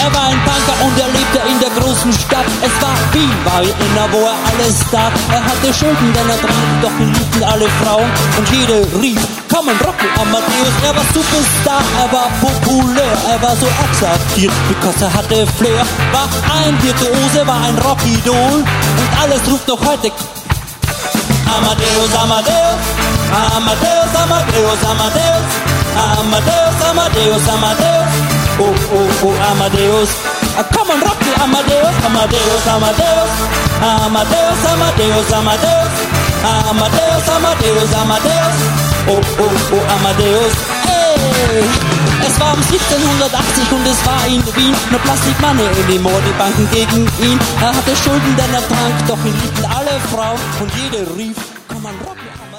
Er war ein Banker und er lebte in der großen Stadt. Es war Wien, war in Inner, wo er alles tat. Er hatte Schulden, denn er trank, doch ihn liebten alle Frauen. Und jede rief, komm und Rocky Amadeus. Er war Superstar, er war populär, er war so exaltiert, because er hatte Flair. War ein Virtuose, war ein Rockidol und alles ruft noch heute Amadeus, Amadeus, Amadeus, Amadeus, Amadeus, Amadeus, Amadeus, Amadeus, oh, oh, oh, Amadeus. Komm und rock die Amadeus, Amadeus, Amadeus, Amadeus, Amadeus, Amadeus, Amadeus, Amadeus, Amadeus, oh, oh, oh, Amadeus. Hey! Es war um 1780 und es war in Wien. Nur Plastic Money in die Banken gegen ihn. Er hatte Schulden, denn er trank, doch ihn liebten alle Frauen und jede rief, komm an, rock die Amadeus.